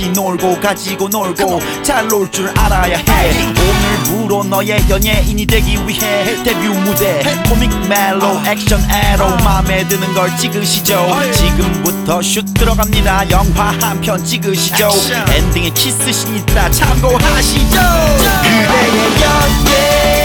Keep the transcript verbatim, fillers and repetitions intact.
같이 놀고 가지고 놀고 잘 놀 줄 알아야 해. 오늘부로 너의 연예인이 되기 위해 데뷔 무대 코믹 멜로 액션 에로 맘에 드는 걸 찍으시죠. 지금부터 슛 들어갑니다. 영화 한 편 찍으시죠. 엔딩에 키스씬 있다 참고하시죠. 그대의 연예